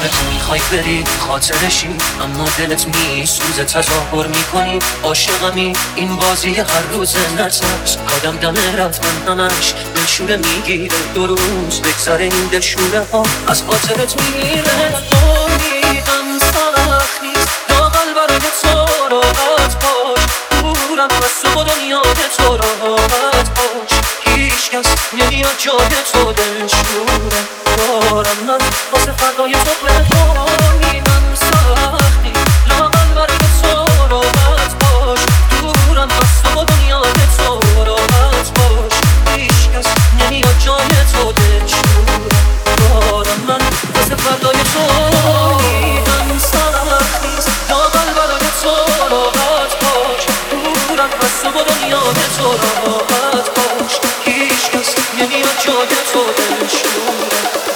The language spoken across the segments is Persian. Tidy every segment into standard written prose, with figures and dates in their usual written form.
میخوای بری خاطرشی اما دلت میسوزه تظاهر میکنی عاشقمی این بازی هر روزه نترس آدم دم رفتن همش دلشوره میگیره 2 روز بگذره این دلشوره ها از خاطرت میره امیدم سخت نیست لااقل برای تو راحت باش دورم از تو و دنیای تو راحت باش هیچکس نمیاد جای تو دلشوره دارم من واسه فردای تو امیدم سخت نیست لااقل برای تو راحت باش دورم از تو و دنیای تو راحت باش هیچکس نمیاد جای تو دلشوره دارم من واسه فردای تو امیدم سخت نیست لااقل برای تو راحت باش دورم از تو و دنیای تو راحت باش هیچکس نمیاد جای تو دلشوره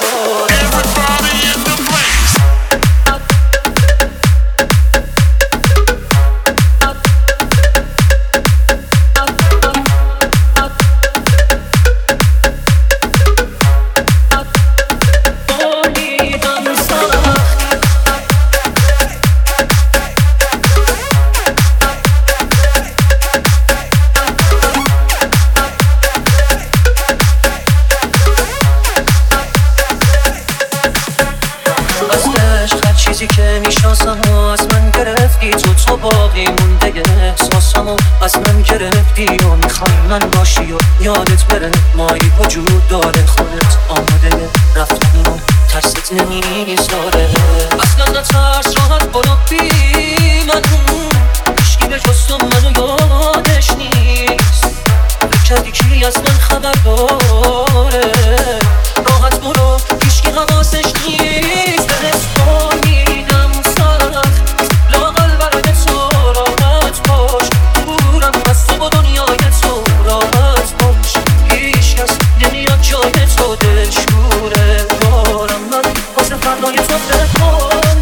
چیزی که میشناسم و از من گرفتی تو باقی مونده احساسم و از من گرفتی و میخوای من باشی و یادت بره مایی وجود داره خودت آماده رفتنی و ترست نمیذاره اصلا نترس راحت برو بی من هیچکی به جز تو منو یادش نیست بکردی کی از من خبر داره راحت برو هیچکی حواسش نیست جای تو دلشوره دارم من واسه فردای تو